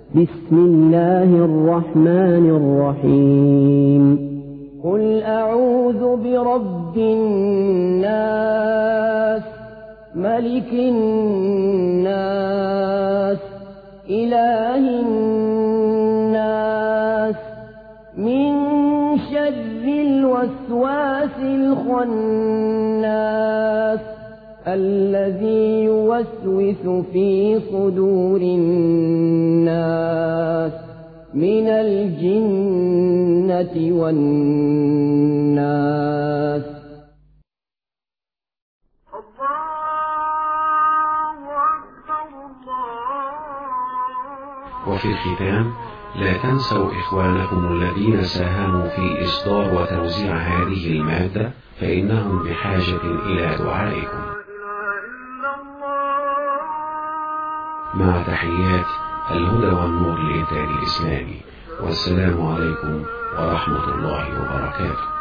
بسم الله الرحمن الرحيم. قل أعوذ برب الناس ملك الناس إله الناس من شر الوسواس الخناس الذي يوسوس في صدور الناس من الجنة والناس. وفي الختام لا تنسوا إخوانكم الذين ساهموا في إصدار وتوزيع هذه المادة، فإنهم بحاجة إلى دعائكم. مع تحيات الهدى والنور للإنتاج الإسلامي، والسلام عليكم ورحمة الله وبركاته.